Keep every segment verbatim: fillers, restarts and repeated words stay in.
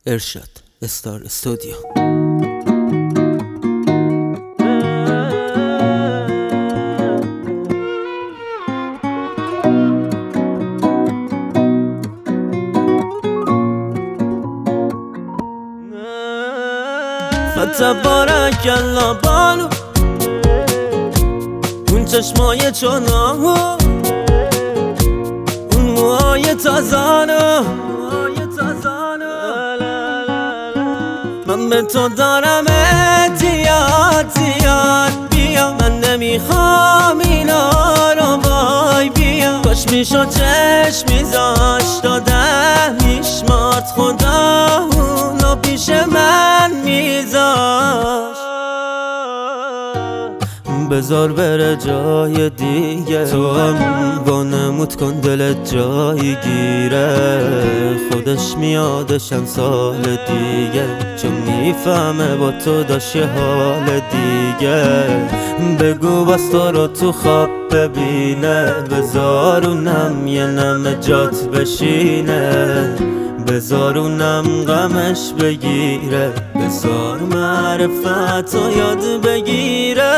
ارشاد استار استودیو. فتبارک الله بانو اون چشمای چونامو، اون موهای تازانو، من به تو دارم اتیاد زیاد. بیا من نمیخوام اینا رو، وای بیا کاش میشد چشم میذاشت آدم میشمارد خدا اونو پیش من میذاشت. بذار بره جای دیگه، تو هم وانمود کن دلت جایی گیره، خودش میادشم سال دیگه، چون میفهمه با تو داشت یه حال دیگه. بگو بس تو رو تو خواب ببینه، بذار اونم یه نم جات بشینه، بذار اونم غمش بگیره، بذار معرفت رو یاد بگیره.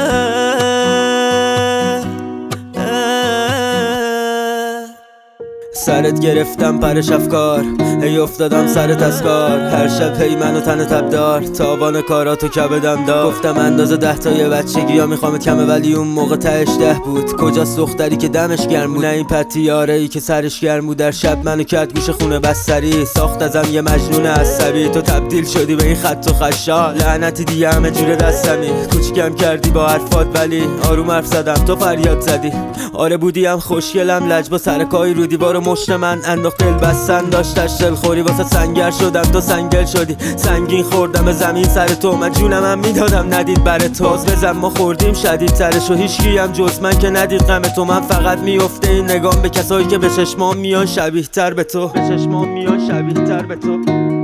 سرت گرفتم پرش افکار، هی افتادم سرت از کار، هر شب هی منو تن تبدار، تاوان کاراتو کبدم دار. گفتم اندازه ده تا یه بچگی یا میخوامت کمه، ولی اون موقع تهش ده بود. کجاست دختری که دمش گرم بود، نه این پتیاره ای که سرش گرم بود. در شب منو کرد گوشه خونه بستری، ساخت ازم یه مجنون عصبی. تو تبدیل شدی به این خط و خشال، لعنتی دیگه همه جور دستمی. کوچیکم کردی با حرفات ولی آروم حرف زدم، تو فریاد زدی. آره بودیم خوشگلم، لج با سرکای رو دیوار مشت من انداخت دل بستن، داشتش دلخوری واسه سنگر شدم، تو سنگل شدی. سنگین خوردم به زمین سر تو، من جونم هم میدادم ندید بر تو. باز بزن ما خوردیم شدید ترش و هیچکی هم جز من که ندید غم تو. من فقط میفته این نگام به کسایی که به چشمام میان شبیه تر به تو، به چشمام میان شبیه تر به تو.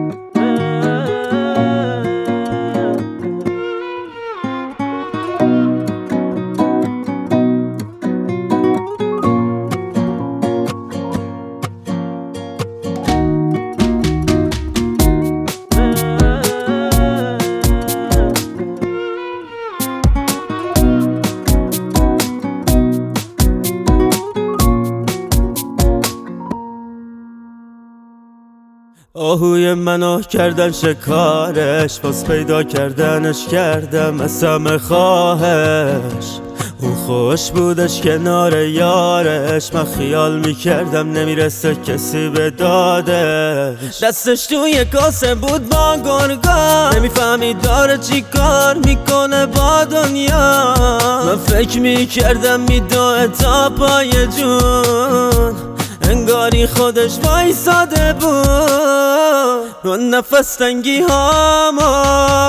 آهوی منو کردن شکارش، باز پیدا کردنش کردم از همه خواهش. اون خوش بودش کنار یارش، من خیال میکردم نمیرسه کسی به دادش. دستش توی کاسه بود با گرگا، نمیفهمید داره چی کار میکنه با دنیا. من فکر میکردم میدوه تا پای جون، انگاری خودش وایساده بود. اون نفس تنگی هاما،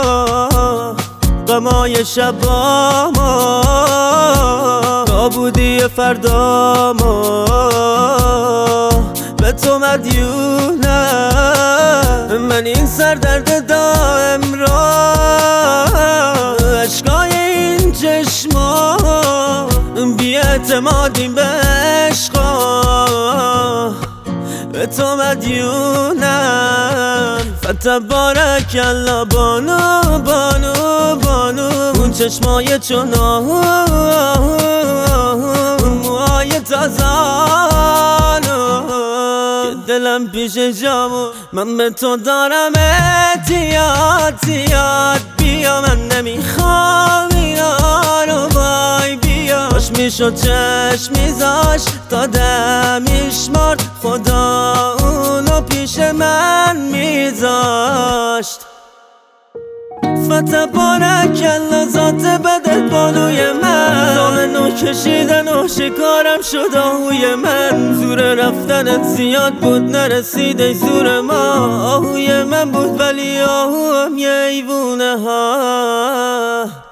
غمای شباما، تا بودی فرداما، به تو مدیونم. من این سردرد دائم را، عشقای این چشما، بی اعتمادیم به عشقا، به تو مدیونم. فتبارک الله بانو بانو بانو، اون چشمای چونامو، اون موهای تازانو، که دلم پیش جامو. من به تو دارم اتیاد زیاد. بیا من نمیخوام اینا رو، وای بیا کاش میشد چشم میذاشت تا دم میشمارد خدا اونو پیش من میذاشت. فتبارک الله ذات بدت بانوی من، زامنو کشیدن و شکارم شد آهوی من. زور رفتنت زیاد بود نرسید ای زور ما، آهوی من بود ولی آهو هم یه ایوونه ها.